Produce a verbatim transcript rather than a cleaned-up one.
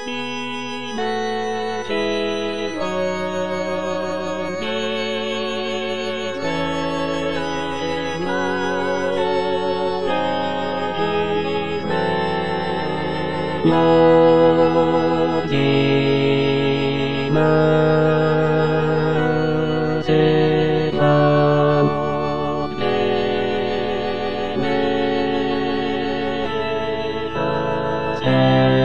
Yo di ma se la mo de me la se